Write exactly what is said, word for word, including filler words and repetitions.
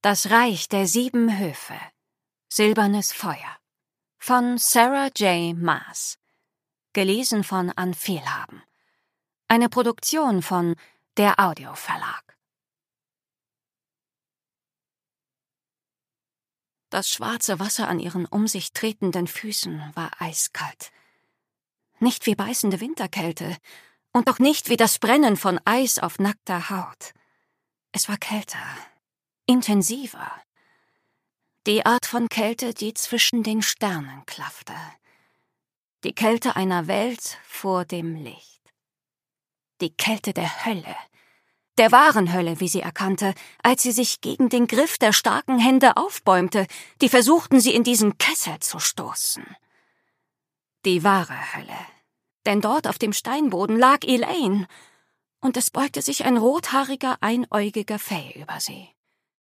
Das Reich der sieben Höfe. Silbernes Feuer. Von Sarah J. Maas. Gelesen von Ann Fehlhaben. Eine Produktion von Der Audioverlag. Das schwarze Wasser an ihren um sich tretenden Füßen war eiskalt. Nicht wie beißende Winterkälte und auch nicht wie das Brennen von Eis auf nackter Haut. Es war kälter, intensiver. Die Art von Kälte, die zwischen den Sternen klaffte. Die Kälte einer Welt vor dem Licht. Die Kälte der Hölle. Der wahren Hölle, wie sie erkannte, als sie sich gegen den Griff der starken Hände aufbäumte, die versuchten, sie in diesen Kessel zu stoßen. Die wahre Hölle. Denn dort auf dem Steinboden lag Elaine, und es beugte sich ein rothaariger, einäugiger Fay über sie.